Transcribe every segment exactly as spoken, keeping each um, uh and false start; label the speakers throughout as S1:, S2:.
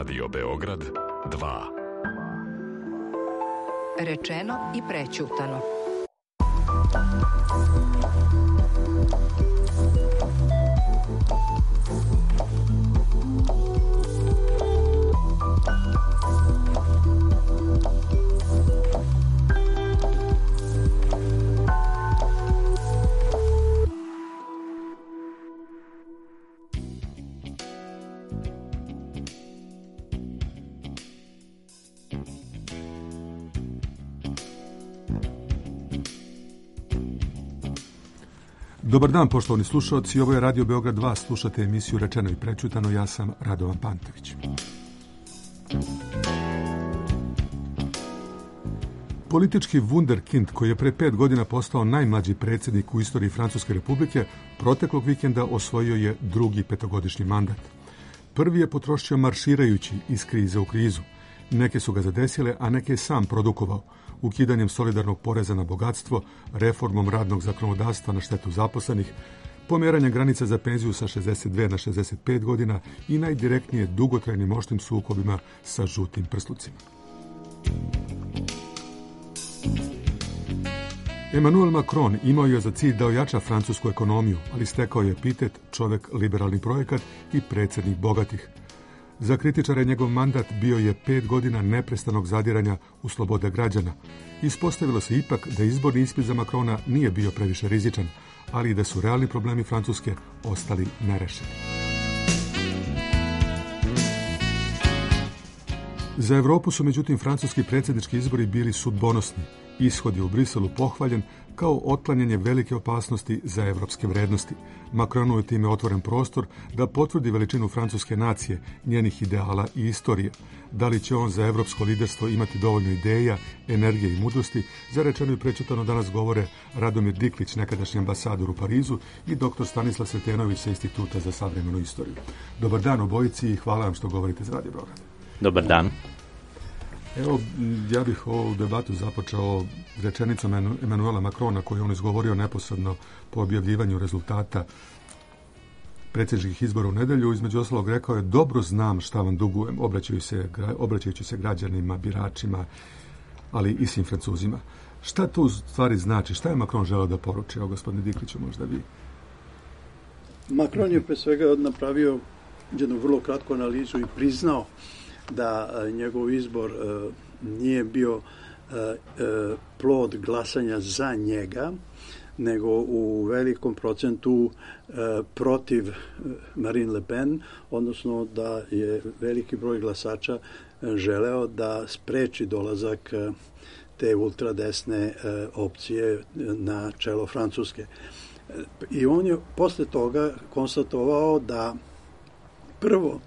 S1: Radio Beograd dva.
S2: Rečeno i prećutano.
S3: Dobar dan, poštovani slušalci, ovo je Radio Beograd dva, slušate emisiju Rečeno i prećutano, ja sam Radovan Pantović. Politički wunderkind koji je pre pet godina postao najmlađi predsjednik u istoriji Francuske republike, proteklog vikenda osvojio je drugi petogodišnji mandat. Prvi je potrošio marširajući iz krize u krizu. Neke su ga zadesile, a neke je sam produkovao. Ukidanjem solidarnog poreza na bogatstvo, reformom radnog zakonodavstva na štetu zaposlenih, pomeranjem granica za penziju sa šezdeset dve na šezdeset pet godina i najdirektnije dugotrajnim oštrim sukobima sa žutim prslucima. Emmanuel Macron imao je za cilj da ojača francusku ekonomiju, ali stekao je epitet čovjek liberalni projekat i predsjednik bogatih. Za kritičare njegov mandat bio je pet godina neprestanog zadiranja u slobode građana. Ispostavilo se ipak da izborni ispit za Macrona nije bio previše rizičan, ali i da su realni problemi Francuske ostali nerešeni. Za Evropu su međutim francuski predsjednički izbori bili sudbonosni. Ishod je u Briselu pohvaljen kao otklanjanje velike opasnosti za evropske vrednosti. Macronu je time otvoren prostor da potvrdi veličinu francuske nacije, njenih ideala i istorije. Da li će on za evropsko liderstvo imati dovoljno ideja, energije i mudrosti, za Rečeno i prećutano danas govore Radomir Diklić, nekadašnji ambasador u Parizu, i doktor Stanislav Sretenović sa Instituta za savremenu istoriju. Dobar dan obojici i hvala vam što govorite za Radio Beograd.
S4: Dobar dan.
S3: Evo, ja bih ovu debatu započeo rečenicom Emmanuela Macrona koju on izgovorio neposredno po objavljivanju rezultata predsjedničkih izbora u nedelju. Između ostalog rekao je: dobro znam šta vam dugujem, obraćajući se, obraćajući se građanima, biračima, ali i svim Francuzima. Šta to u stvari znači? Šta je Macron želeo da poruči? Evo, gospodine Dikliću, možda vi.
S5: Macron je pre svega napravio jednu vrlo kratku analizu i priznao da njegov izbor uh, nije bio uh, uh, plod glasanja za njega, nego u velikom procentu uh, protiv Marine Le Pen, odnosno da je veliki broj glasača želeo da spreči dolazak uh, te ultradesne uh, opcije na čelo Francuske. I on je posle toga konstatovao da prvo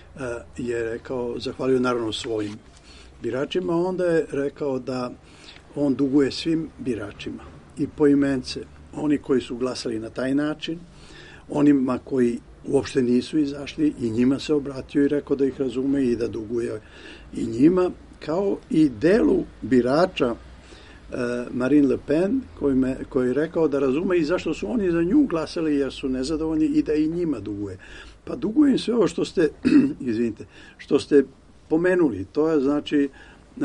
S5: je rekao, zahvalio naravno svojim biračima, onda je rekao da on duguje svim biračima i poimence, oni koji su glasali na taj način, onima koji uopšte nisu izašli, i njima se obratio i rekao da ih razume i da duguje i njima, kao i delu birača uh, Marine Le Pen, koji, me, koji je rekao da razume i zašto su oni za nju glasali jer su nezadovoljni i da i njima duguje. Pa dugujem sve ovo što ste, izvinite, što ste pomenuli. To je znači uh,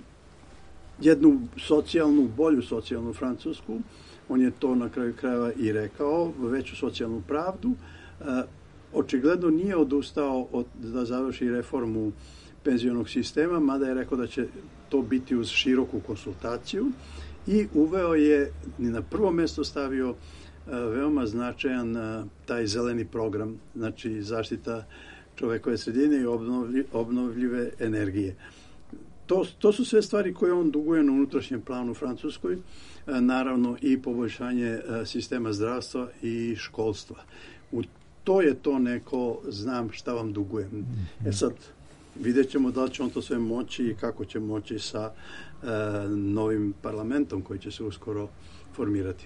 S5: jednu socijalnu, bolju socijalnu Francusku. On je to na kraju krajeva i rekao, veću socijalnu pravdu. Uh, očigledno nije odustao od, da završi reformu penzionog sistema, mada je rekao da će to biti uz široku konsultaciju, i uveo je, na prvo mjesto stavio veoma značajan taj zeleni program, znači zaštita čovekove sredine i obnovljive energije. To, to su sve stvari koje on duguje na unutrašnjem planu Francuskoj, naravno i poboljšanje sistema zdravstva i školstva. U to je to neko znam šta vam dugujem. E sad, vidjet ćemo da li će on to sve moći i kako će moći sa e, novim parlamentom koji će se uskoro formirati.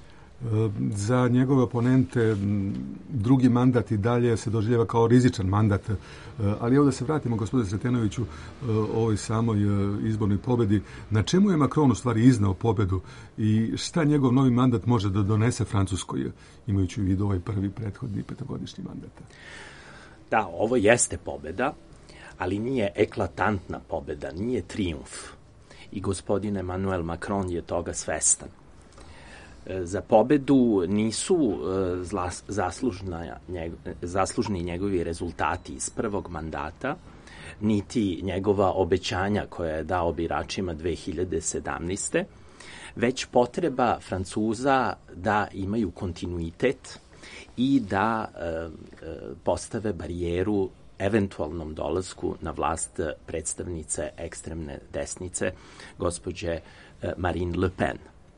S3: Za njegove oponente drugi mandat i dalje se doživljava kao rizičan mandat. Ali evo da se vratimo, gospodine Sretenoviću, ovoj samoj izbornoj pobedi. Na čemu je Macron u stvari iznao pobedu i šta njegov novi mandat može da donese Francuskoj, imajući u vidu ovaj prvi prethodni petogodišnji mandat?
S4: Da, ovo jeste pobeda, ali nije eklatantna pobeda, nije trijumf. I gospodin Emmanuel Macron je toga svestan. Za pobedu nisu zaslužna, zaslužni njegovi rezultati iz prvog mandata, niti njegova obećanja koja je dao biračima dve hiljade sedamnaeste. već potreba Francuza da imaju kontinuitet i da e, postave barijeru eventualnom dolasku na vlast predstavnice ekstremne desnice, gospođe Marine Le Pen.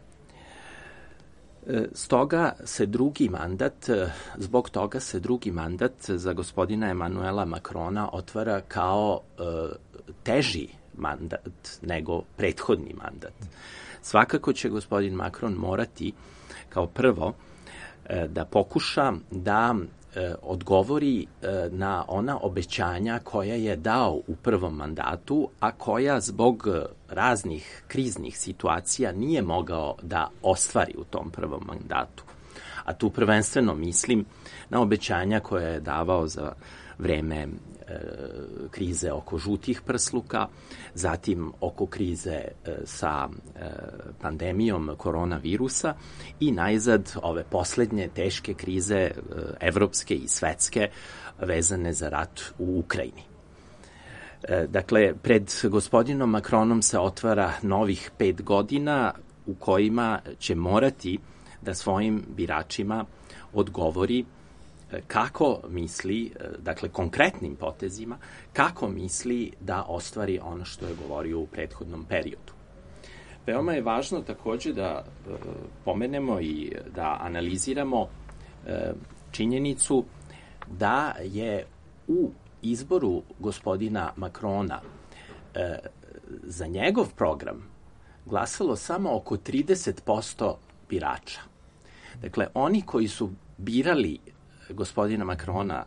S4: Stoga se drugi mandat, zbog toga se drugi mandat za gospodina Emanuela Macrona otvara kao e, teži mandat nego prethodni mandat. Svakako će gospodin Macron morati kao prvo e, da pokuša da e, odgovori e, na ona obećanja koja je dao u prvom mandatu, a koja zbog raznih kriznih situacija nije mogao da ostvari u tom prvom mandatu. A tu prvenstveno mislim na obećanja koja je davao za vreme e, krize oko žutih prsluka, zatim oko krize e, sa e, pandemijom koronavirusa i najzad ove poslednje teške krize e, evropske i svetske vezane za rat u Ukrajini. E, dakle, pred gospodinom Macronom se otvara novih pet godina u kojima će morati da svojim biračima odgovori kako misli, dakle konkretnim potezima, kako misli da ostvari ono što je govorio u prethodnom periodu. Veoma je važno takođe da e, pomenemo i da analiziramo e, činjenicu da je u izboru gospodina Macrona e, za njegov program glasalo samo oko trideset posto birača. Dakle, oni koji su birali gospodina Macrona,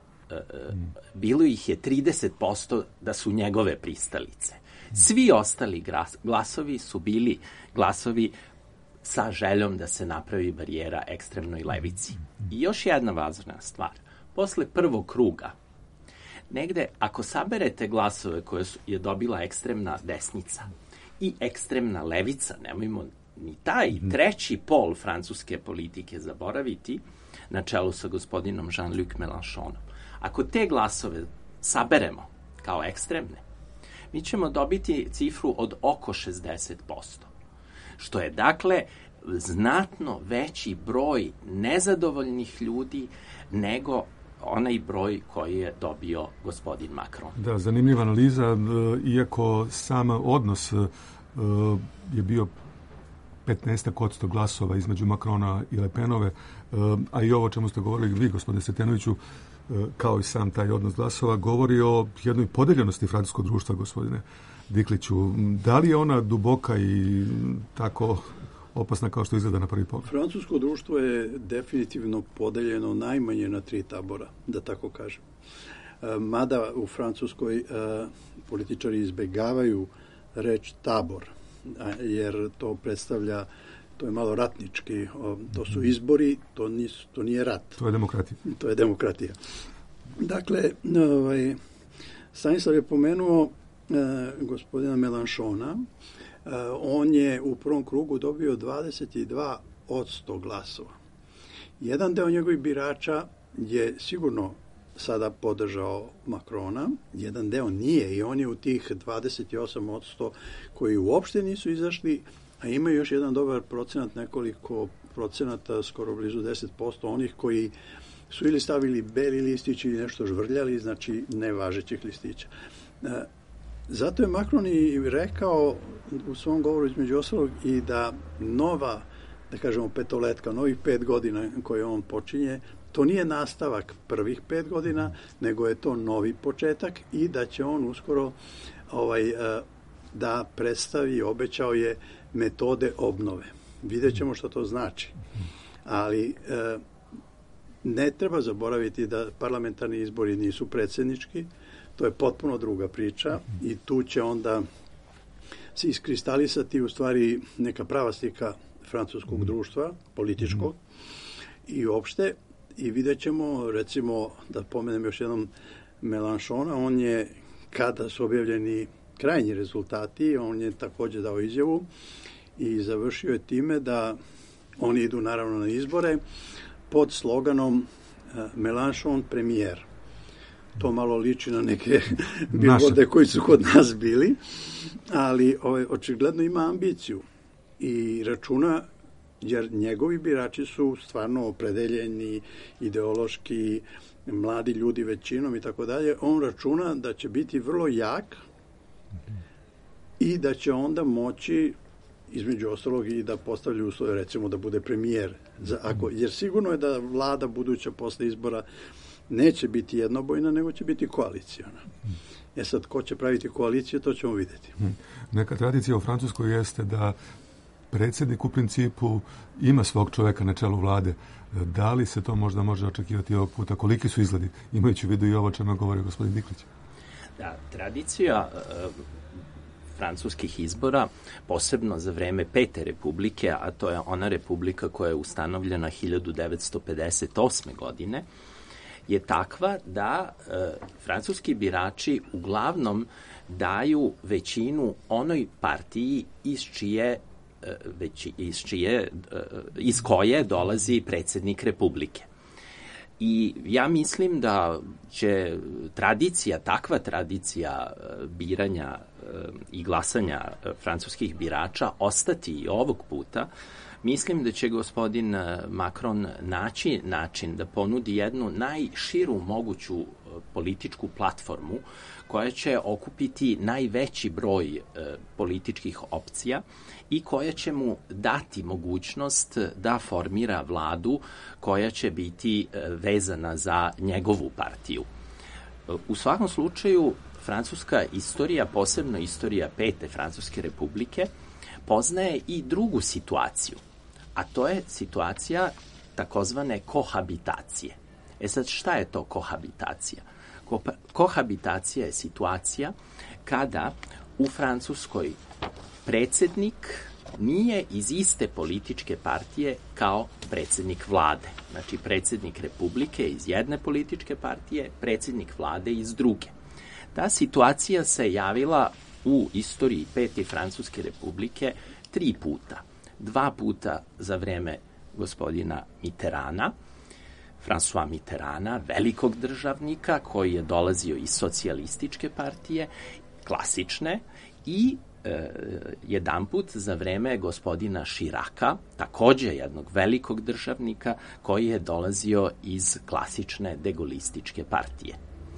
S4: bilo ih je trideset posto da su njegove pristalice. Svi ostali glasovi su bili glasovi sa željom da se napravi barijera ekstremnoj levici. I još jedna važna stvar. Posle prvog kruga, negde, ako saberete glasove koje je dobila ekstremna desnica i ekstremna levica, nemojmo ni taj treći pol francuske politike zaboraviti, na čelu sa gospodinom Jean-Luc Mélenchonom. Ako te glasove saberemo kao ekstremne, mi ćemo dobiti cifru od oko šezdeset posto, što je dakle znatno veći broj nezadovoljnih ljudi nego onaj broj koji je dobio gospodin Macron.
S3: Da, zanimljiva analiza, iako sam odnos je bio petnaest posto glasova između Macrona i Le Penove, a i ovo čemu ste govorili vi, gospodine Sretenoviću, kao i sam taj odnos glasova, govori o jednoj podeljenosti francuskog društva, gospodine Dikliću. Da li je ona duboka i tako opasna kao što izgleda na prvi pogled?
S5: Francusko društvo je definitivno podeljeno najmanje na tri tabora, da tako kažem. Mada u Francuskoj političari izbegavaju reč tabor, jer to predstavlja, to je malo ratnički, to su izbori, to, nisu, to nije rat.
S3: To je demokratija.
S5: To je demokratija. Dakle, ovaj, Stanislav je pomenuo eh, gospodina Mélenchona, eh, on je u prvom krugu dobio dvadeset dva posto glasova. Jedan deo njegovih birača je sigurno sada podržao Macrona, jedan deo nije i on je u tih dvadeset osam posto koji uopšte nisu izašli, a imaju još jedan dobar procenat, nekoliko procenata, skoro blizu deset posto onih koji su ili stavili beli listić ili nešto žvrljali, znači nevažećih listića. Zato je Macron i rekao u svom govoru između ostalog i da nova, da kažemo petoletka, novih pet godina koje on počinje, to nije nastavak prvih pet godina, nego je to novi početak i da će on uskoro ovaj, da predstavi, obećao je metode obnove. Vidjet ćemo što to znači. Ali ne treba zaboraviti da parlamentarni izbori nisu predsjednički, to je potpuno druga priča i tu će onda se iskristalisati u stvari neka prava slika francuskog društva, političkog i uopšte. I vidjet ćemo, recimo, da pomenem još jednom Mélenchona, on je kada su objavljeni krajnji rezultati, on je takođe dao izjavu i završio je time da oni idu naravno na izbore pod sloganom Mélenchon premijer. To malo liči na neke bilborde koji su kod nas bili, ali ovaj, očigledno ima ambiciju i računa, jer njegovi birači su stvarno opredeljeni, ideološki, mladi ljudi većinom i tako dalje. On računa da će biti vrlo jak i da će onda moći između ostalog i da postavlja uslove, recimo da bude premijer. Za, ako, jer sigurno je da vlada buduća posle izbora neće biti jednobojna, nego će biti koaliciona. E sad, ko će praviti koaliciju, to ćemo vidjeti.
S3: Neka tradicija u Francuskoj jeste da predsjednik u principu ima svog čoveka na čelu vlade. Da li se to možda može očekivati ovog puta? Koliki su izgledi? Imajući u vidu i ovo čemu govori gospodin Diklić.
S4: Da, tradicija uh, francuskih izbora, posebno za vreme Pete republike, a to je ona republika koja je ustanovljena hiljadu devetsto pedeset osme. godine, je takva da e, francuski birači uglavnom daju većinu onoj partiji iz čije, e, već, iz, čije, e, iz koje dolazi predsjednik republike. I ja mislim da će tradicija, takva tradicija biranja i glasanja francuskih birača ostati i ovog puta. Mislim da će gospodin Macron naći način da ponudi jednu najširu moguću političku platformu koja će okupiti najveći broj e, političkih opcija i koja će mu dati mogućnost da formira vladu koja će biti e, vezana za njegovu partiju. U svakom slučaju, francuska istorija, posebno istorija Pete Francuske republike, poznaje i drugu situaciju, a to je situacija takozvane kohabitacije. E sad, šta je to kohabitacija? Ko- kohabitacija je situacija kada u Francuskoj predsjednik nije iz iste političke partije kao predsjednik vlade. Znači, predsjednik republike iz jedne političke partije, predsjednik vlade iz druge. Ta situacija se javila u istoriji Pete Francuske republike tri puta. Dva puta za vreme gospodina Mitterranda, François Mitterranda, velikog državnika koji je dolazio iz socijalističke partije, klasične, i e, jedanput za vreme gospodina Chiraca, takođe jednog velikog državnika koji je dolazio iz klasične degolističke partije.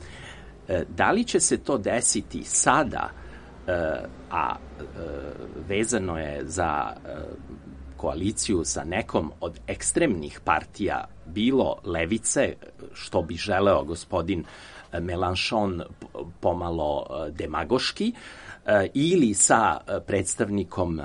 S4: E, da li će se to desiti sada, e, a e, vezano je za e, koaliciju sa nekom od ekstremnih partija, bilo levice, što bi želeo gospodin Mélenchon pomalo demagoški, ili sa predstavnikom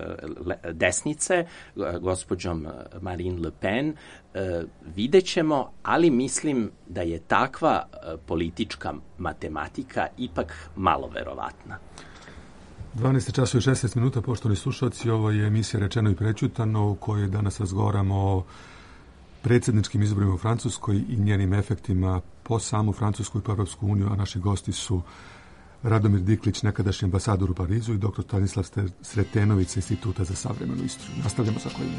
S4: desnice, gospođom Marine Le Pen, vidjet ćemo, ali mislim da je takva politička matematika ipak malo verovatna.
S3: dvanaest časova i šesnaest minuta, poštovani slušalci, ovo je emisija Rečeno i prećutano, u kojoj danas razgovaramo o predsjedničkim izborima u Francuskoj i njenim efektima po samu Francusku i po Evropsku uniju, a naši gosti su Radomir Diklić, nekadašnji ambasador u Parizu, i doktor Stanislav Sretenović sa Instituta za savremenu istoriju. Nastavljamo sa kojim.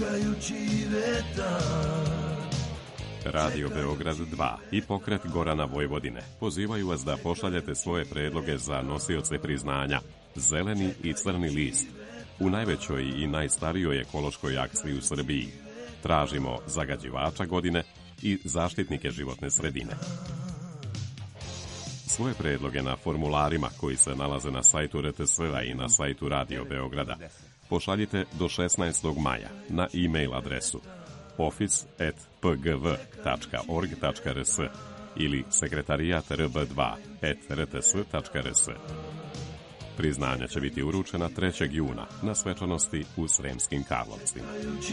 S6: čekajući vetar.
S1: Radio Beograd dva i pokret Gorana Vojvodine pozivaju vas da pošaljete svoje predloge za nosioce priznanja Zeleni i Crni list u najvećoj i najstarijoj ekološkoj akciji u Srbiji. Tražimo zagađivača godine i zaštitnike životne sredine. Svoje predloge na formularima koji se nalaze na sajtu R T S-a i na sajtu Radio Beograda pošaljite do šesnaestog maja na e-mail adresu office at p g v tačka org tačka r s ili sekretarijat r b dva at r t s tačka r s. Priznanja će biti uručena trećeg juna na svečanosti u Sremskim Karlovcima.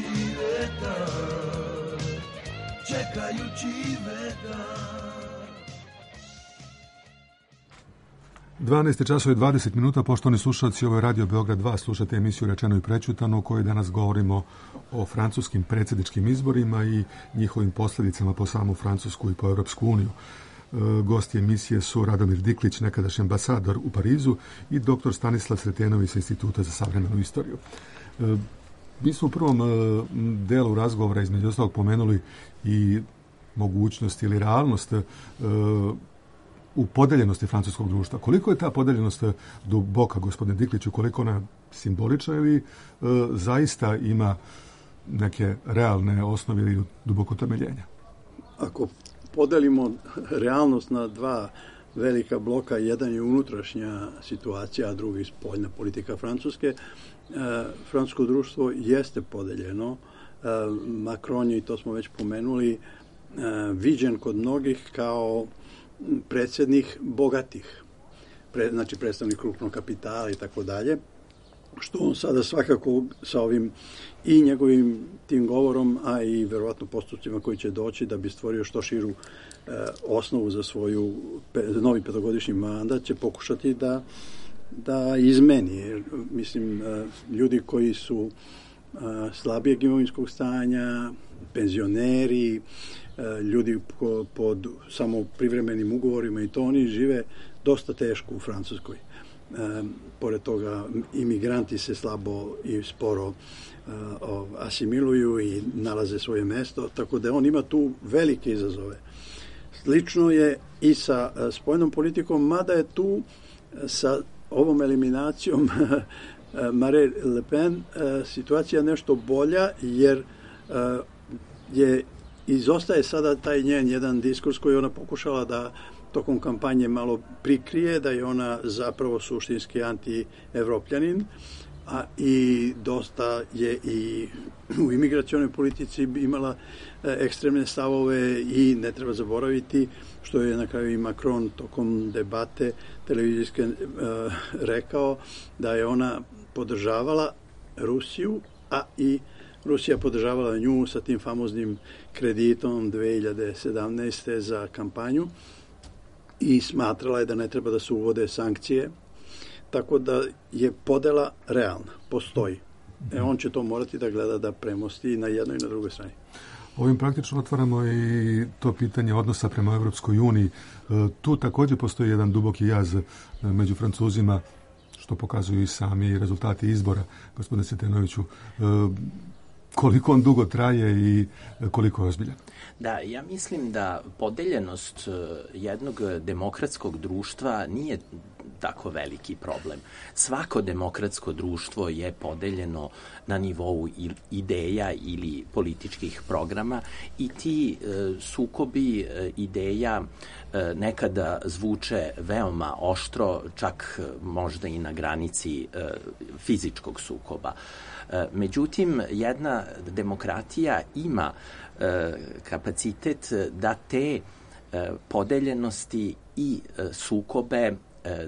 S3: dvanaest časova i dvadeset minuta, poštovani slušalci, ovo je Radio Beograd dva, slušate emisiju Rečeno i prečutano u kojoj danas govorimo o francuskim predsjedničkim izborima i njihovim posljedicama po samu Francusku i po Europsku uniju. E, gosti emisije su Radomir Diklić, nekadašnji ambasador u Parizu, i doktor Stanislav Sretenović sa Instituta za savremenu istoriju. E, mi smo u prvom e, delu razgovora između ostalog pomenuli i mogućnost ili realnost e, u podeljenosti francuskog društva. Koliko je ta podeljenost duboka, gospodine Dikliću, koliko ona simbolična ili e, zaista ima neke realne osnove ili duboko temeljenja?
S5: Ako podelimo realnost na dva velika bloka, jedan je unutrašnja situacija, a drugi spoljna politika Francuske, e, francusko društvo jeste podeljeno. E, Macron je, i to smo već pomenuli, e, viđen kod mnogih kao predsjednik bogatih, pre, znači predstavnik krupnog kapitala i tako dalje, što on sada svakako sa ovim i njegovim tim govorom, a i verovatno postupcima koji će doći da bi stvorio što širu e, osnovu za svoju pe, novi petogodišnji mandat, će pokušati da, da izmeni. Jer, mislim, e, ljudi koji su e, slabijeg imovinskog stanja, penzioneri, ljudi pod samo privremenim ugovorima, i to oni žive dosta teško u Francuskoj. E, pored toga, imigranti se slabo i sporo e, asimiluju i nalaze svoje mesto, tako da on ima tu velike izazove. Slično je i sa spoljnom politikom, mada je tu sa ovom eliminacijom Marine Le Pen situacija nešto bolja, jer je izostaje sada taj njen jedan diskurs koji ona pokušala da tokom kampanje malo prikrije, da je ona zapravo suštinski anti-evropljanin, a i dosta je i u imigracionoj politici imala ekstremne stavove, i ne treba zaboraviti što je na kraju i Macron tokom debate televizijske rekao, da je ona podržavala Rusiju, a i Rusija podržavala nju sa tim famoznim kreditom dve hiljade sedamnaeste. za kampanju, i smatrala je da ne treba da se uvode sankcije, tako da je podela realna, postoji. E, on će to morati da gleda da premosti na jednoj i na drugoj strani.
S3: Ovim praktično otvaramo i to pitanje odnosa prema Evropskoj uniji. Tu također postoji jedan duboki jaz među Francuzima, što pokazuju i sami rezultati izbora. Gospodine Sretenoviću, koliko on dugo traje i koliko je ozbiljan?
S4: Da, ja mislim da podeljenost jednog demokratskog društva nije tako veliki problem. Svako demokratsko društvo je podeljeno na nivou ideja ili političkih programa, i ti e, sukobi e, ideja e, nekada zvuče veoma oštro, čak možda i na granici e, fizičkog sukoba. E, međutim, jedna demokratija ima e, kapacitet da te e, podeljenosti i e, sukobe e,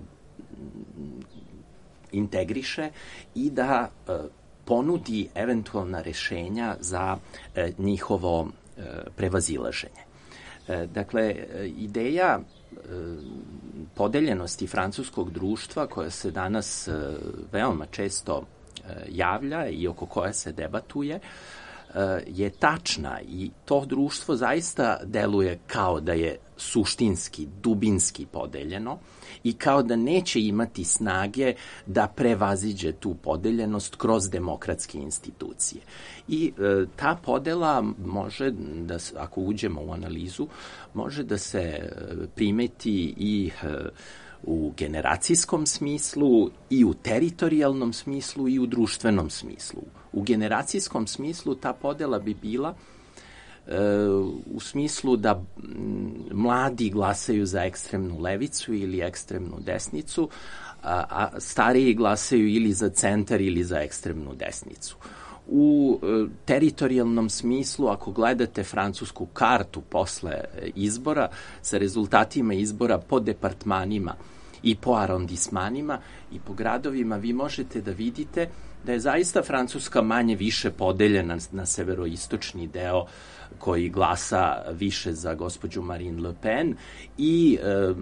S4: integriše i da e, ponudi eventualna rešenja za e, njihovo e, prevazilaženje. E, dakle, ideja e, podeljenosti francuskog društva, koja se danas e, veoma često e, javlja i oko koje se debatuje, je tačna i to društvo zaista deluje kao da je suštinski, dubinski podeljeno i kao da neće imati snage da prevaziđe tu podeljenost kroz demokratske institucije. I e, ta podela može, da, ako uđemo u analizu, može da se primeti i e, u generacijskom smislu, i u teritorijalnom smislu, i u društvenom smislu. U generacijskom smislu ta podela bi bila e, u smislu da mladi glasaju za ekstremnu levicu ili ekstremnu desnicu, a, a stariji glasaju ili za centar ili za ekstremnu desnicu. U e, teritorijalnom smislu, ako gledate francusku kartu posle izbora sa rezultatima izbora po departmanima i po arondismanima i po gradovima, vi možete da vidite da je zaista Francuska manje više podeljena na severoistočni deo koji glasa više za gospođu Marine Le Pen i e,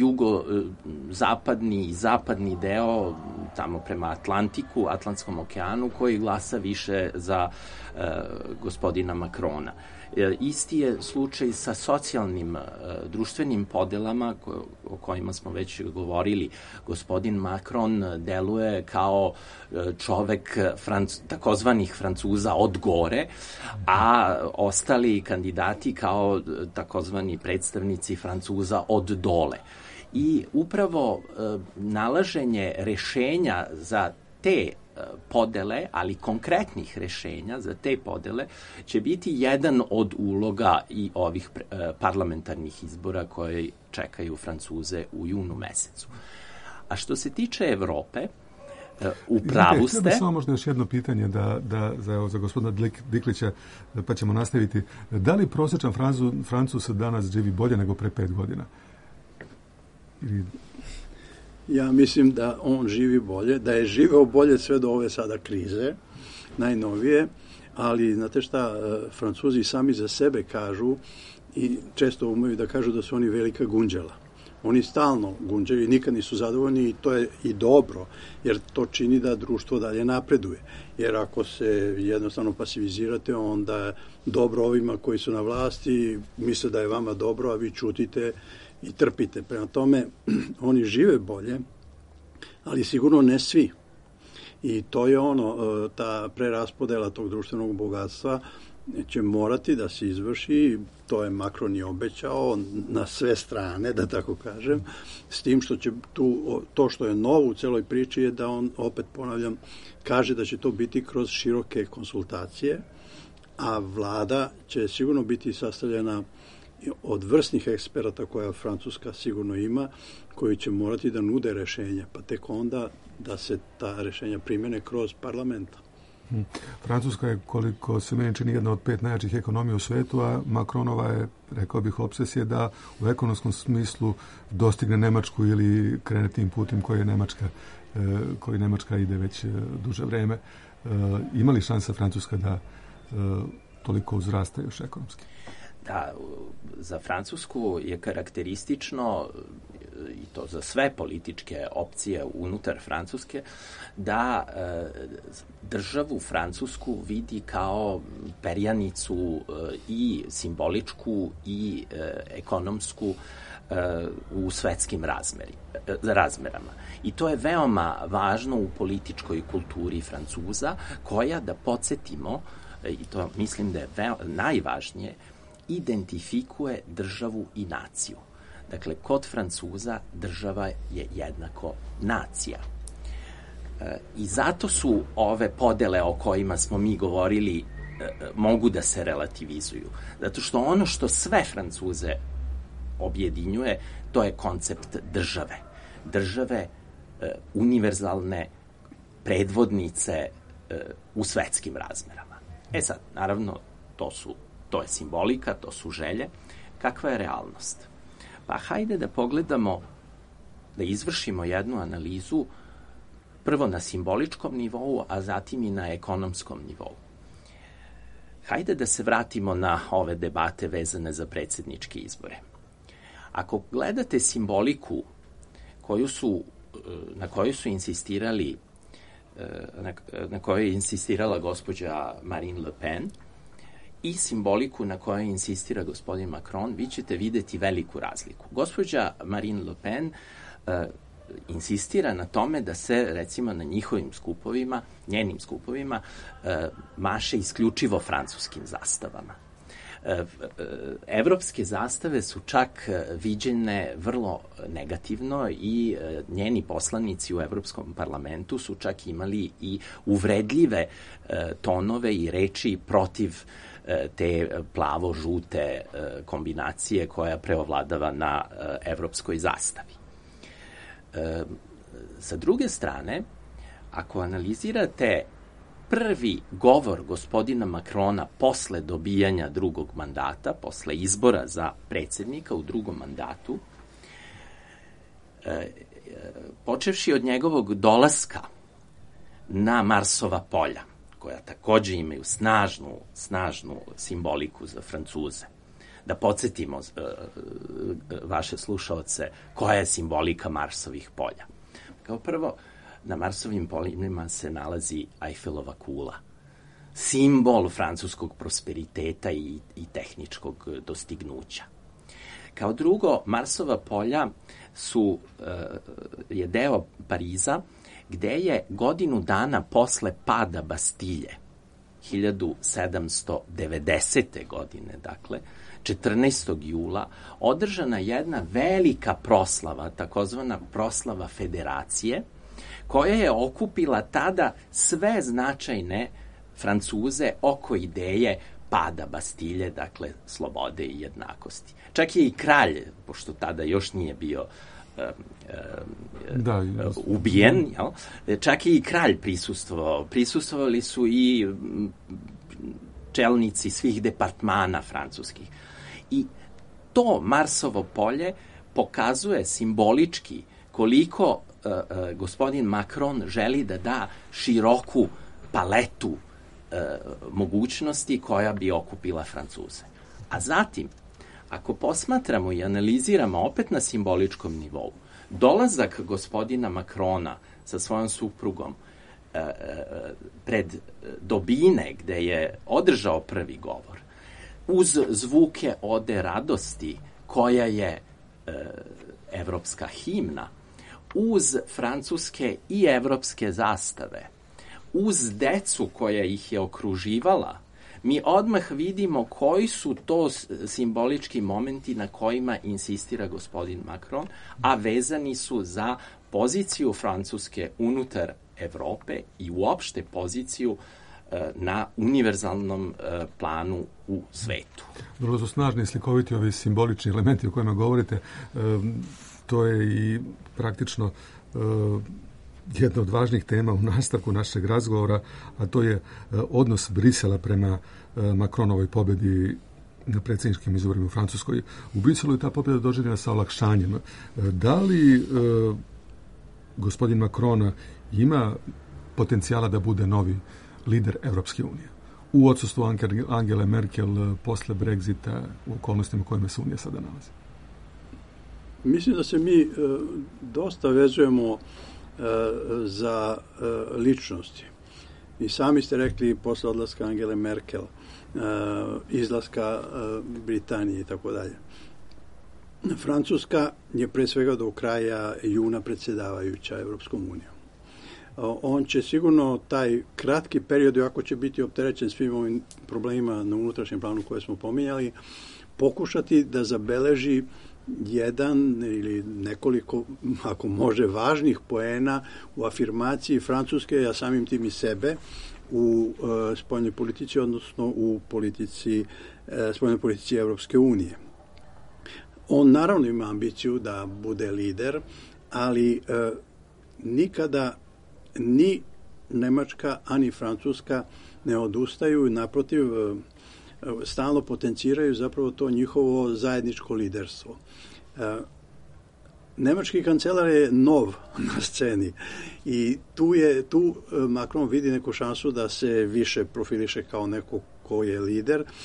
S4: jugo-zapadni i zapadni deo tamo prema Atlantiku, Atlantskom okeanu, koji glasa više za e, gospodina Macrona. E, isti je slučaj sa socijalnim, e, društvenim podelama ko, o kojima smo već govorili. Gospodin Macron deluje kao e, čovek franc, takozvanih Francuza od gore, a ostali kandidati kao takozvani predstavnici Francuza od dole. I upravo e, nalaženje rešenja za te podele, ali konkretnih rešenja za te podele će biti jedan od uloga i ovih parlamentarnih izbora koje čekaju Francuze u junu mesecu. A što se tiče Evrope, u pravu ste...
S3: Treba samo možda još jedno pitanje da, da, za, za gospodina Diklića, pa ćemo nastaviti. Da li prosječan Francuz, Francuz danas živi bolje nego pre pet godina? Ili...
S5: Ja mislim da on živi bolje, da je živeo bolje sve do ove sada krize, najnovije, ali znate šta, Francuzi sami za sebe kažu i često umeju da kažu da su oni velika gunđela. Oni stalno gunđaju i nikad nisu zadovoljni i to je i dobro, jer to čini da društvo dalje napreduje. Jer ako se jednostavno pasivizirate, onda dobro ovima koji su na vlasti misle da je vama dobro, a vi čutite i trpite. Prema tome, oni žive bolje, ali sigurno ne svi. I to je ono, ta preraspodela tog društvenog bogatstva će morati da se izvrši, to je Macron i obećao na sve strane, da tako kažem, s tim što će tu, to što je novo u celoj priči je da on, opet ponavljam, kaže da će to biti kroz široke konsultacije, a vlada će sigurno biti sastavljena od vrsnih eksperata koja Francuska sigurno ima, koji će morati da nude rešenja, pa tek onda da se ta rešenja primene kroz parlamenta.
S3: Francuska je, koliko se meni čini, jedna od pet najjačih ekonomija u svetu, a Macronova je, rekao bih, obsesija da u ekonomskom smislu dostigne Nemačku ili krene tim putem koji je Nemačka, koji Nemačka ide već duže vreme. Ima li šansa Francuska da toliko uzrasta još ekonomski?
S4: Da, za Francusku je karakteristično, i to za sve političke opcije unutar Francuske, da e, državu Francusku vidi kao perjanicu e, i simboličku i e, ekonomsku e, u svetskim razmeri, e, razmerama. I to je veoma važno u političkoj kulturi Francuza, koja, da podsjetimo, e, i to mislim da je veo, najvažnije, identifikuje državu i naciju. Dakle, kod Francuza država je jednako nacija. E, I zato su ove podele o kojima smo mi govorili e, mogu da se relativizuju. Zato što ono što sve Francuze objedinjuje, to je koncept države. Države e, univerzalne predvodnice e, u svetskim razmerama. E sad, naravno, to su To je simbolika, to su želje. Kakva je realnost? Pa hajde da pogledamo, da izvršimo jednu analizu prvo na simboličkom nivou, a zatim i na ekonomskom nivou. Hajde da se vratimo na ove debate vezane za predsjedničke izbore. Ako gledate simboliku koju su, na koju su insistirali, na, na kojoj je insistirala gospođa Marine Le Pen, i simboliku na kojoj insistira gospodin Macron, vi ćete videti veliku razliku. Gospođa Marine Le Pen uh, insistira na tome da se, recimo, na njihovim skupovima, njenim skupovima, uh, maše isključivo francuskim zastavama. Evropske zastave su čak viđene vrlo negativno i njeni poslanici u Evropskom parlamentu su čak imali i uvredljive tonove i reči protiv te plavo-žute kombinacije koja preovladava na evropskoj zastavi. Sa druge strane, ako analizirate prvi govor gospodina Macrona posle dobijanja drugog mandata, posle izbora za predsjednika u drugom mandatu, e, počevši od njegovog dolaska na Marsova polja, koja takođe imaju snažnu, snažnu simboliku za Francuze. Da podsjetimo e, vaše slušaoce koja je simbolika Marsovih polja. Kao prvo, na Marsovim poljima se nalazi Eiffelova kula, simbol francuskog prosperiteta i, i tehničkog dostignuća. Kao drugo, Marsova polja su, je deo Pariza gde je godinu dana posle pada Bastilje, hiljadu sedamsto devedesete. godine, dakle, četrnaestog jula, održana jedna velika proslava, takozvana proslava federacije, koja je okupila tada sve značajne Francuze oko ideje pada Bastilje, dakle, slobode i jednakosti. Čak je i kralj, pošto tada još nije bio um, um, da, ubijen, jel? Čak je i kralj prisustvovao. Prisustvovali su i čelnici svih departmana francuskih. I to Marsovo polje pokazuje simbolički koliko uh, uh, gospodin Macron želi da da široku paletu uh, mogućnosti koja bi okupila Francuze. A zatim, ako posmatramo i analiziramo opet na simboličkom nivou, dolazak gospodina Macrona sa svojom suprugom uh, uh, pred Dobine, gde je održao prvi govor, uz zvuke Ode radosti, koja je uh, evropska himna, uz francuske i evropske zastave, uz decu koja ih je okruživala, mi odmah vidimo koji su to simbolički momenti na kojima insistira gospodin Macron, a vezani su za poziciju Francuske unutar Evrope i uopšte poziciju na univerzalnom planu u svetu.
S3: Vrlo su snažni i slikoviti ovi simbolični elementi o kojima govorite. To je i praktično jedna od važnih tema u nastavku našeg razgovora, a to je odnos Brisela prema Macronovoj pobedi na predsjedničkim izborima u Francuskoj. U Briselu je ta pobjeda doživljena sa olakšanjem. Da li e, gospodin Macron ima potencijala da bude novi lider Evropske unije u odsustvu Angele Merkel posle Brexita u okolnostima u kojima se Unija sada nalazi?
S5: Mislim da se mi e, dosta vezujemo e, za e, ličnosti. I sami ste rekli posle odlaska Angele Merkel, e, izlaska e, Britanije i tako dalje. Francuska je pre svega do kraja juna predsjedavajuća Evropskom unijom. On će sigurno taj kratki period, ako će biti opterećen svim ovim problemima na unutrašnjem planu koje smo pominjali, pokušati da zabeleži jedan ili nekoliko, ako može, važnih poena u afirmaciji Francuske, a samim tim i sebe, u uh, spoljnoj politici, odnosno u politici, uh, spoljnoj politici Evropske unije. On naravno ima ambiciju da bude lider, ali uh, nikada ni Nemačka, ani Francuska ne odustaju, naprotiv, uh, stalno potenciraju zapravo to njihovo zajedničko liderstvo. E, nemački kancelar je nov na sceni i tu je tu Macron vidi neku šansu da se više profiliše kao neko ko je lider. E,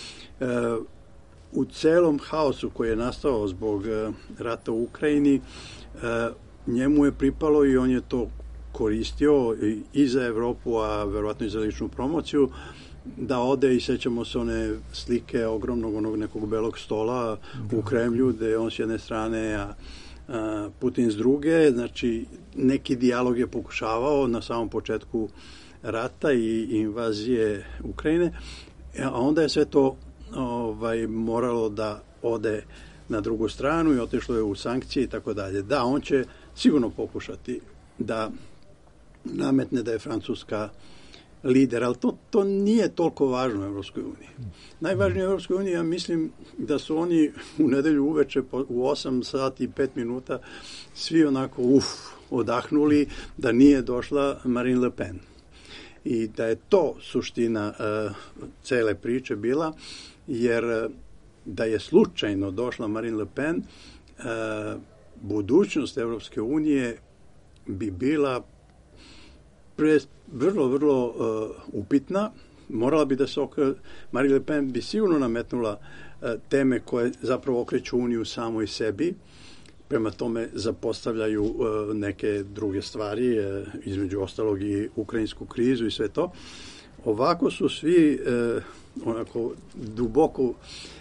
S5: u celom haosu koji je nastao zbog rata u Ukrajini, e, njemu je pripalo i on je to koristio i za Evropu, a verovatno i za ličnu promociju, da ode i sećamo se one slike ogromnog onog nekog belog stola u Kremlju, gde on s jedne strane, a, a Putin s druge. Znači, neki dijalog je pokušavao na samom početku rata i invazije Ukrajine, a onda je sve to ovaj, moralo da ode na drugu stranu i otišlo je u sankcije i tako dalje. Da, on će sigurno pokušati da nametne da je Francuska lider, ali to, to nije toliko važno u Evropskoj uniji. Najvažnije u Evropskoj uniji, ja mislim da su oni u nedelju uveče u osam sati i pet minuta svi onako uf, odahnuli da nije došla Marine Le Pen. I da je to suština uh, cele priče bila, jer uh, da je slučajno došla Marine Le Pen, uh, budućnost Evropske unije bi bila pre, vrlo, vrlo uh, upitna. Morala bi da se okre... Marine Le Pen bi sigurno nametnula uh, teme koje zapravo okreću Uniju samoj sebi, prema tome zapostavljaju uh, neke druge stvari, uh, između ostalog i ukrajinsku krizu i sve to. Ovako su svi uh, onako duboko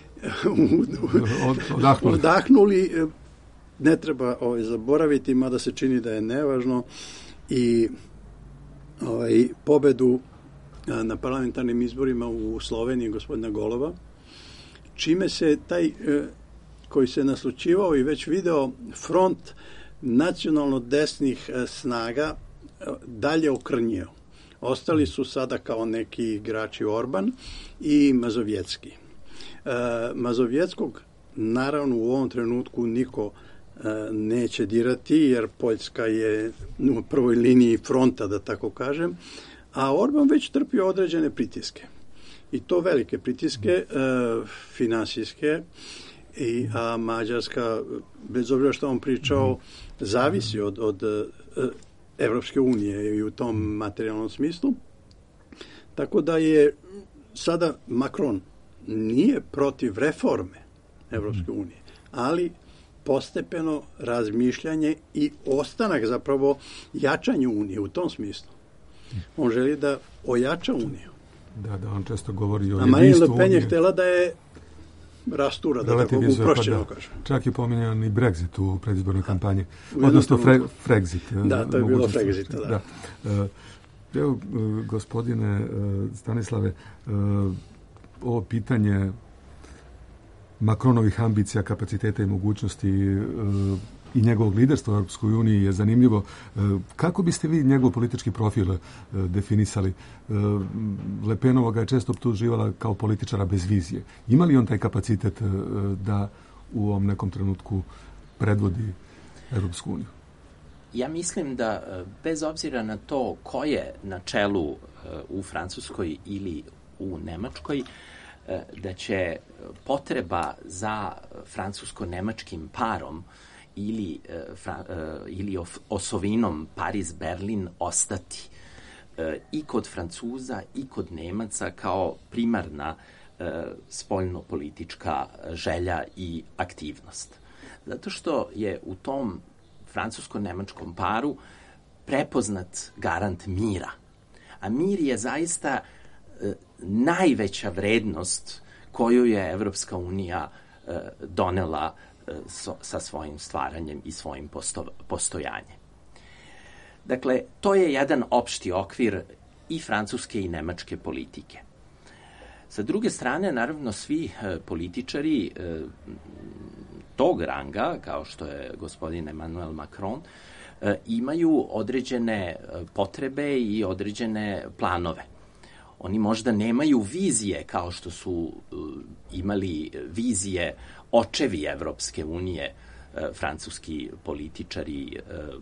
S5: odahnuli. odahnuli. Ne treba ovaj, zaboraviti, mada se čini da je nevažno, i ovaj, pobedu na parlamentarnim izborima u Sloveniji gospodina Golova, čime se taj koji se naslučivao i već video front nacionalno desnih snaga dalje okrnjio. Ostali su sada kao neki igrači Orban i Mazovjetski. Mazovjetskog naravno u ovom trenutku niko neće dirati, jer Poljska je u prvoj liniji fronta, da tako kažem, a Orban već trpi određene pritiske. I to velike pritiske, finansijske, i, a Mađarska, bez obzira što on pričao, zavisi od, od Evropske unije i u tom materijalnom smislu. Tako da je sada Macron nije protiv reforme Evropske unije, ali postepeno razmišljanje i ostanak, zapravo jačanje Unije u tom smislu. On želi da ojača Uniju.
S3: Da, da, on često govori o
S5: a Marine Le Pen je htjela da je rastura, da tako uprošćeno
S3: pa,
S5: kažem.
S3: Čak je pominjan i Brexit u predizbornoj kampanji. Odnosno fre, Frexit.
S5: Da, to je bilo Frexit, da.
S3: da. Evo, gospodine Stanislave, ovo pitanje Macronovih ambicija, kapaciteta i mogućnosti i njegovog liderstva u Europskoj uniji je zanimljivo. Kako biste vi njegov politički profil definisali? Le Penova ga je često optuživala kao političara bez vizije. Ima li on taj kapacitet da u ovom nekom trenutku predvodi Europsku uniju?
S4: Ja mislim da bez obzira na to ko je na čelu u Francuskoj ili u Nemačkoj, da će potreba za francusko-nemačkim parom ili, fra, ili osovinom Paris-Berlin ostati i kod Francuza i kod Nemaca kao primarna spoljno-politička želja i aktivnost. Zato što je u tom francusko-nemačkom paru prepoznat garant mira. A mir je zaista najveća vrednost koju je Evropska unija donela sa svojim stvaranjem i svojim postojanjem. Dakle, to je jedan opšti okvir i francuske i nemačke politike. Sa druge strane, naravno, svi političari tog ranga, kao što je gospodin Emmanuel Macron, imaju određene potrebe i određene planove. Oni možda nemaju vizije kao što su uh, imali vizije očevi Evropske unije, uh, francuski političari uh,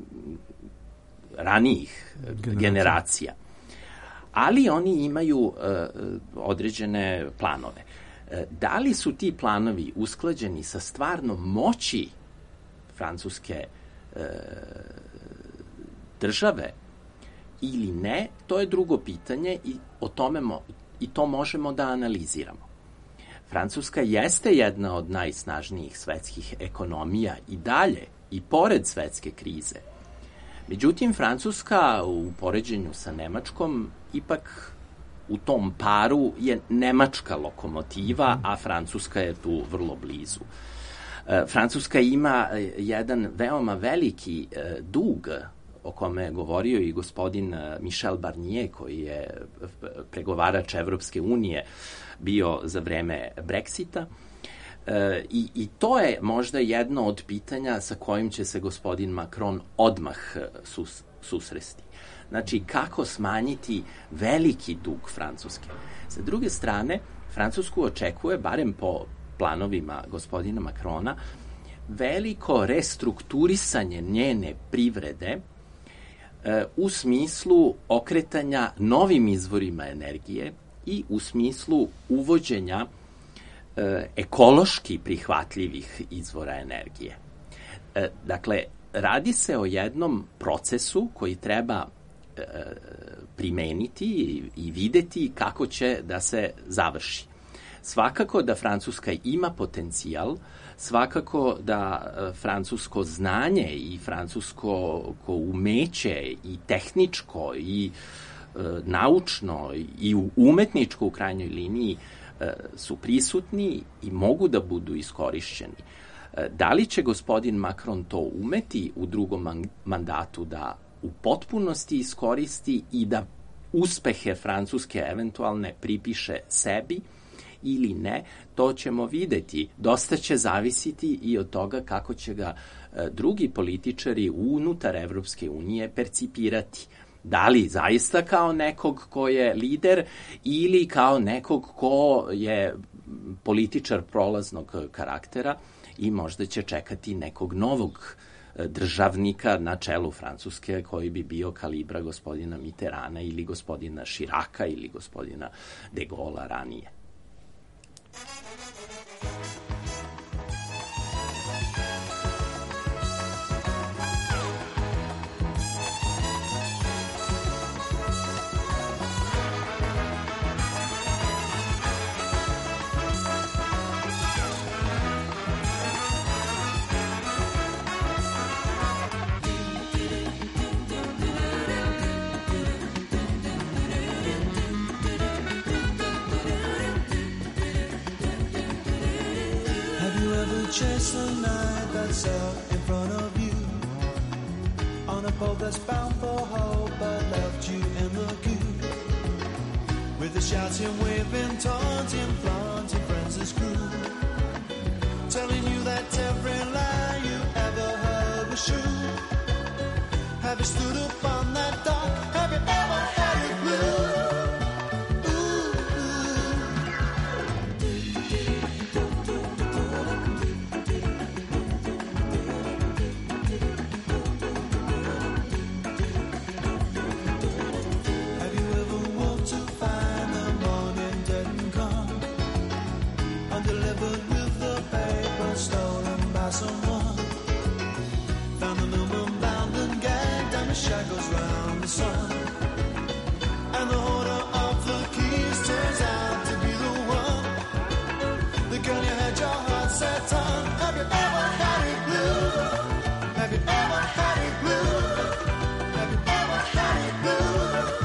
S4: ranijih generacija. generacija. Ali oni imaju uh, određene planove. Uh, da li su ti planovi usklađeni sa stvarnom moći francuske uh, države ili ne, to je drugo pitanje i o tome mo, i to možemo da analiziramo. Francuska jeste jedna od najsnažnijih svetskih ekonomija i dalje, i pored svetske krize. Međutim, Francuska u poređenju sa Nemačkom ipak u tom paru je nemačka lokomotiva, a Francuska je tu vrlo blizu. Francuska ima jedan veoma veliki dug o kome je govorio i gospodin Michel Barnier, koji je pregovarač Evropske unije bio za vreme Brexita. I, I to je možda jedno od pitanja sa kojim će se gospodin Macron odmah sus, susresti. Znači, kako smanjiti veliki dug Francuske. Sa druge strane, Francusku očekuje, barem po planovima gospodina Macrona, veliko restrukturisanje njene privrede e, u smislu okretanja novim izvorima energije i u smislu uvođenja e, ekološki prihvatljivih izvora energije. E, dakle, radi se o jednom procesu koji treba e, primeniti i, i videti kako će da se završi. Svakako da Francuska ima potencijal, svakako da francusko znanje i francusko umeće i tehničko i e, naučno i umetničko u krajnjoj liniji e, su prisutni i mogu da budu iskorišćeni. E, da li će gospodin Macron to umeti u drugom mandatu da u potpunosti iskoristi i da uspehe Francuske eventualne pripiše sebi ili ne, to ćemo videti. Dosta će zavisiti i od toga kako će ga drugi političari unutar Evropske unije percipirati. Da li zaista kao nekog ko je lider ili kao nekog ko je političar prolaznog karaktera i možda će čekati nekog novog državnika na čelu Francuske koji bi bio kalibra gospodina Mitterranda ili gospodina Chiraca ili gospodina de Gaulle'a ranije.
S6: Chase the night that's out in front of you on a boat that's bound for hope but left you in the queue with the shouting, waving, taunting, flaunting friends as crew, telling you that every lie you ever heard was true. Have you stood up on that dock? Have you ever had it blue? Shackles round the sun, and the holder of the keys turns out to be the one, the girl you had your heart set on. Have you ever had it blue? Have you ever had it blue? Have you ever had it blue?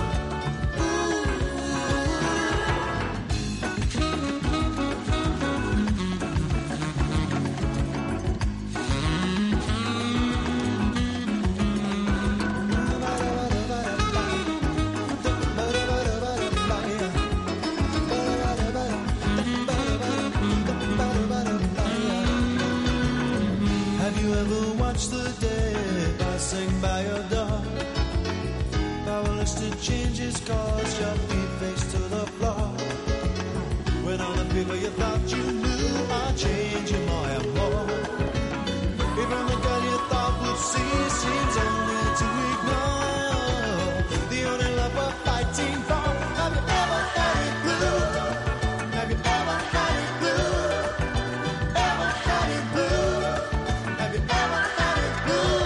S6: The day passing by your door, powerless to change his course, your feet face to the floor, when all the people you thought you knew are changing more and more. Even the girl you thought would see seems only to ignore the only love we're fighting for. Have you ever had it blue? Have you ever had it blue? Ever had it blue? Have you ever had it blue?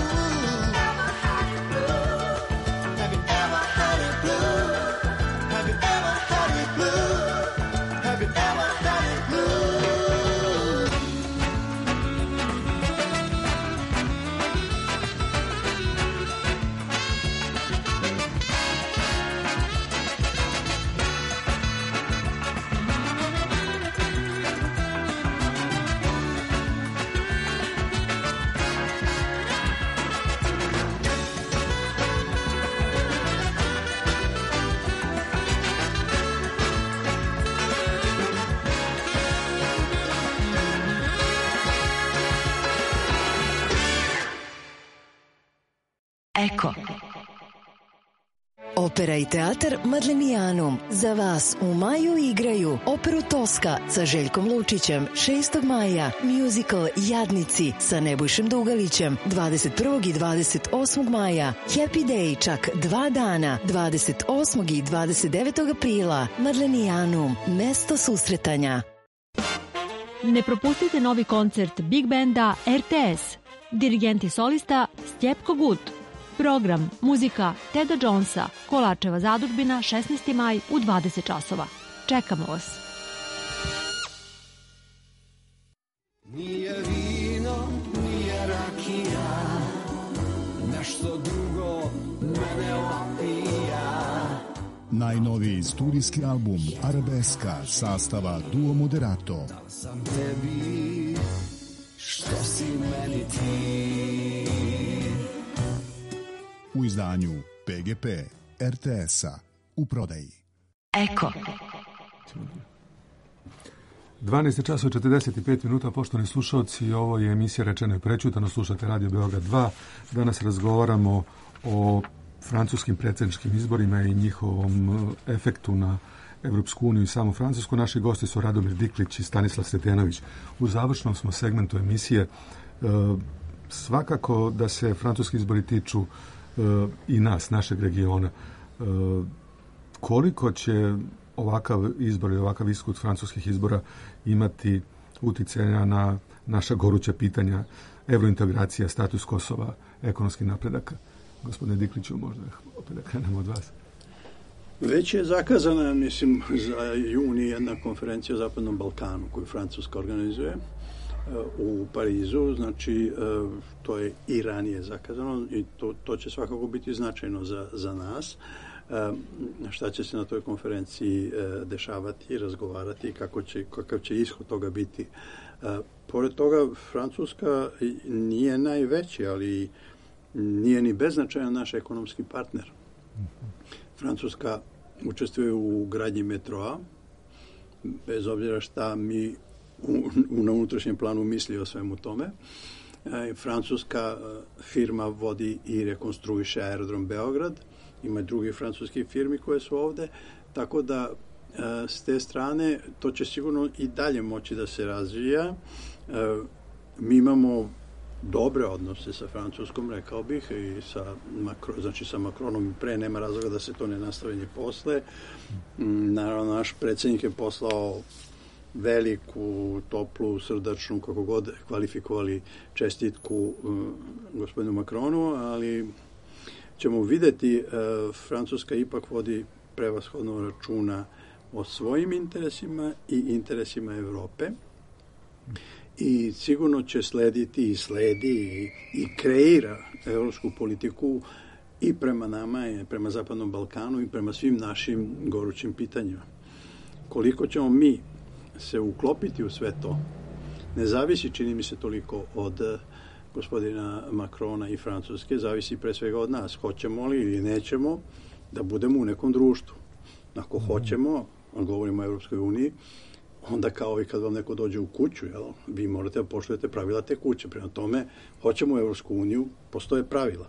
S6: Have you ever had it blue? Have you ever had it blue? Have you ever had it blue?
S7: Eko. Opera i teatar Madlenijanum za vas u maju igraju operu Toska sa Željkom Lučićem šestog maja, musical Jadnici sa Nebojšem Dugalićem dvadeset prvog i dvadeset osmog maja, Happy Day čak dva dana dvadeset osmog i dvadeset devetog aprila. Madlenijanum, mesto susretanja.
S8: Ne propustite novi koncert Big Banda R T S. Dirigent i solista Stjepko Gut. Program, muzika Teda Jonesa, Kolačeva zadužbina, šesnaesti maj u dvadeset časova. Čekamo vas.
S6: Nije vino, nije rakija, nešto drugo mene opija.
S9: Najnoviji studijski album Arabeska sastava Duo Moderato.
S6: Sam tebi, što si meni ti.
S9: U izdanju P G P R T S-a u prodaji.
S7: Eko.
S3: dvanaest časova četrdeset pet minuta, poštovani slušalci, ovo je emisija Rečeno i prećutano, slušate Radio Beograd dva. Danas razgovaramo o francuskim predsjedničkim izborima i njihovom efektu na Evropsku uniju i samo Francusku. Naši gosti su Radomir Diklić i Stanislav Sretenović. U završnom smo segmentu emisije. E, svakako da se francuski izbori tiču i nas, našeg regiona. Koliko će ovakav izbor i ovakav ishod francuskih izbora imati uticaja na naša goruća pitanja, evrointegracija, status Kosova, ekonomski napredak? Gospodine Dikliću, možda opet da krenemo od vas.
S5: Već je zakazana, mislim, za juni jedna konferencija o Zapadnom Balkanu koju Francuska organizuje u Parizu, znači to je i ranije zakazano i to, to će svakako biti značajno za, za nas. Šta će se na toj konferenciji dešavati, razgovarati, kako će, kakav će ishod toga biti. Pored toga, Francuska nije najveći, ali nije ni beznačajan naš ekonomski partner. Francuska učestvuje u gradnji metroa, bez obzira šta mi U, u na unutrašnjem planu misli o svemu tome. E, francuska firma vodi i rekonstruiše aerodrom Beograd. Ima drugi francuski firmi koje su ovde. Tako da e, s te strane to će sigurno i dalje moći da se razvija. E, mi imamo dobre odnose sa Francuskom, rekao bih, i sa, Macro, znači sa Macronom pre, nema razloga da se to ne nastavi posle. Naravno, naš predsjednik je poslao veliku, toplu, srdačnu, kako god kvalifikovali čestitku uh, gospodinu Macronu, ali ćemo videti, uh, Francuska ipak vodi prevashodno računa o svojim interesima i interesima Evrope i sigurno će slediti i sledi i, i kreira evropsku politiku i prema nama, i prema Zapadnom Balkanu i prema svim našim gorućim pitanjima. Koliko ćemo mi se uklopiti u sve to, ne zavisi, čini mi se, toliko od gospodina Macrona i Francuske, zavisi pre svega od nas. Hoćemo li ili nećemo da budemo u nekom društvu. Ako hoćemo, a govorimo o Evropskoj uniji, onda kao i kad vam neko dođe u kuću, jel, vi morate da poštujete pravila te kuće. Prema tome, hoćemo u Evropsku uniju, postoje pravila.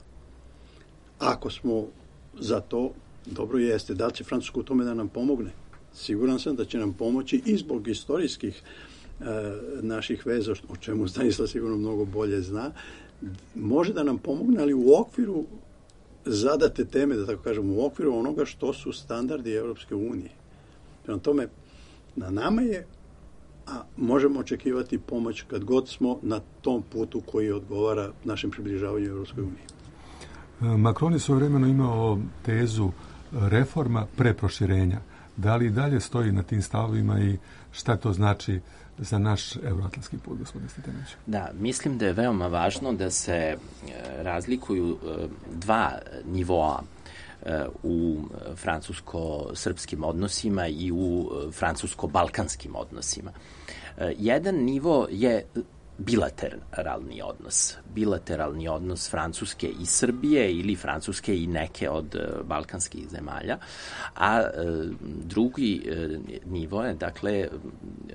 S5: Ako smo za to, dobro jeste. Da li će Francuska u tome da nam pomogne? Siguran sam da će nam pomoći i zbog istorijskih e, naših veza, o čemu Stanislav sigurno mnogo bolje zna. Može da nam pomogne, ali u okviru zadate teme, da tako kažem, u okviru onoga što su standardi Evropske unije. Prema tome, na nama je, a možemo očekivati pomoć kad god smo na tom putu koji odgovara našem približavanju Evropskoj uniji.
S3: Macron je svojevremeno imao tezu reforma pre proširenja. Da li i dalje stoji na tim stavovima i šta to znači za naš euroatlantski put, gospodine Sretenović?
S4: Da, mislim da je veoma važno da se razlikuju dva nivoa u francusko-srpskim odnosima i u francusko-balkanskim odnosima. Jedan nivo je bilateralni odnos. Bilateralni odnos Francuske i Srbije ili Francuske i neke od balkanskih zemalja, a drugi nivo je, dakle,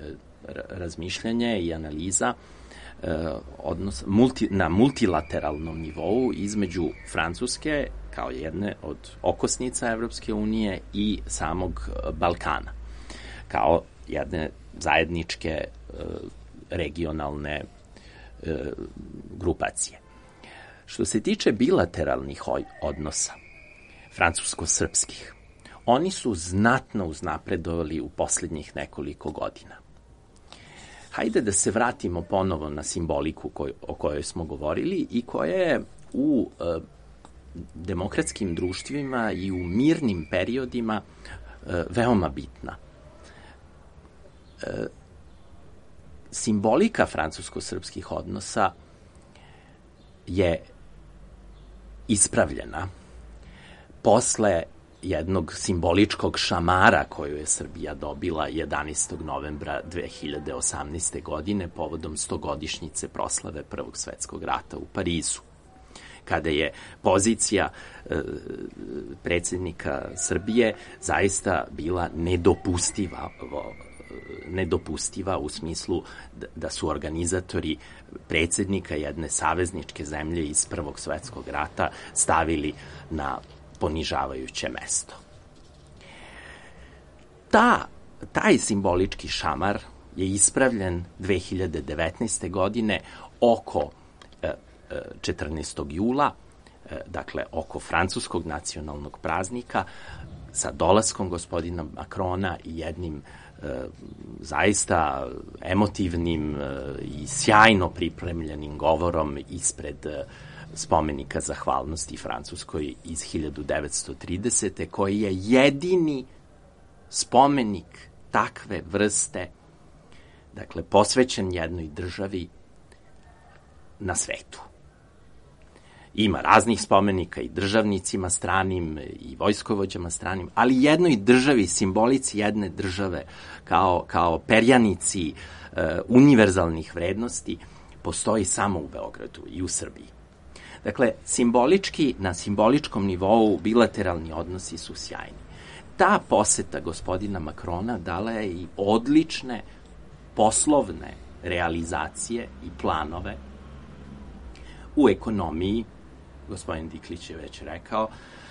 S4: razmišljanje i analiza odnos multi, na multilateralnom nivou između Francuske kao jedne od okosnica Evropske unije i samog Balkana kao jedne zajedničke regionalne grupacije. Što se tiče bilateralnih odnosa francusko-srpskih, oni su znatno uznapredovali u poslednjih nekoliko godina. Hajde da se vratimo ponovo na simboliku koj, o kojoj smo govorili i koja je u e, demokratskim društvima i u mirnim periodima e, veoma bitna. E, simbolika francusko-srpskih odnosa je ispravljena posle jednog simboličkog šamara koju je Srbija dobila jedanaestog novembra dve hiljade osamnaeste. godine povodom stogodišnjice proslave Prvog svetskog rata u Parizu, kada je pozicija e, predsjednika Srbije zaista bila nedopustiva, nedopustiva u smislu da su organizatori predsjednika jedne savezničke zemlje iz Prvog svetskog rata stavili na ponižavajuće mesto. Ta, taj simbolički šamar je ispravljen dve hiljade devetnaeste. godine oko e, četrnaestog jula, e, dakle oko francuskog nacionalnog praznika, sa dolaskom gospodina Makrona i jednim e, zaista emotivnim e, i sjajno pripremljenim govorom ispred e, spomenika zahvalnosti Francuskoj iz hiljadu devetsto tridesete. koji je jedini spomenik takve vrste, dakle, posvećen jednoj državi na svetu. Ima raznih spomenika i državnicima stranim i vojskovođama stranim, ali jednoj državi, simbolici jedne države kao, kao perjanici e, univerzalnih vrednosti postoji samo u Beogradu i u Srbiji. Dakle, simbolički, na simboličkom nivou bilateralni odnosi su sjajni. Ta poseta gospodina Makrona dala je i odlične poslovne realizacije i planove u ekonomiji. Gospodin Diklić je već rekao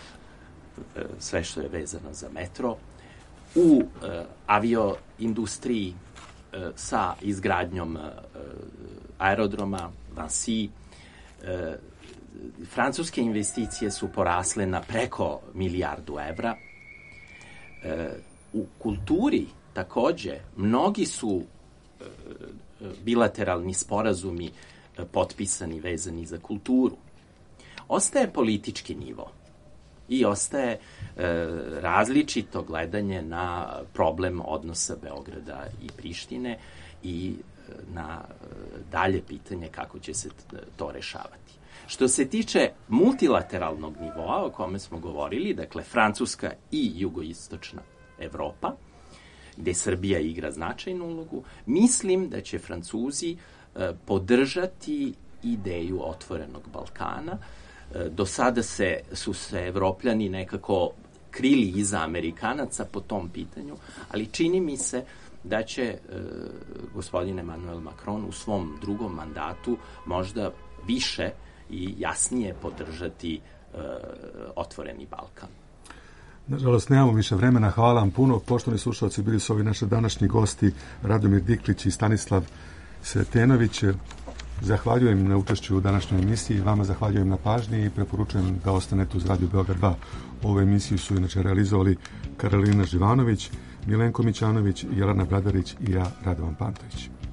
S4: sve što je vezano za metro, u e, avioindustriji e, sa izgradnjom e, aerodroma Vansi. E, francuske investicije su porasle na preko milijardu evra. E, u kulturi takođe mnogi su e, bilateralni sporazumi e, potpisani vezani za kulturu. Ostaje politički nivo i ostaje e, različito gledanje na problem odnosa Beograda i Prištine i e, na e, dalje pitanje kako će se to rešavati. Što se tiče multilateralnog nivoa o kome smo govorili, dakle Francuska i jugoistočna Evropa, gde Srbija igra značajnu ulogu, mislim da će Francuzi e, podržati ideju otvorenog Balkana. Do sada se, su se Evropljani nekako krili iza Amerikanaca po tom pitanju, ali čini mi se da će e, gospodin Emmanuel Macron u svom drugom mandatu možda više i jasnije podržati e, otvoreni Balkan.
S3: Nažalost, nemamo više vremena. Hvala vam puno. Poštovani slušalci, bili su ovi naši današnji gosti Radomir Diklić i Stanislav Sretenović. Zahvaljujem na učešću u današnjoj emisiji, vama zahvaljujem na pažnji i preporučujem da ostanete uz Radio Beograd dva. Ovu emisiju su inače realizovali Karolina Živanović, Milenko Mićanović, Jelena Bradarić i ja, Radovan Pantović.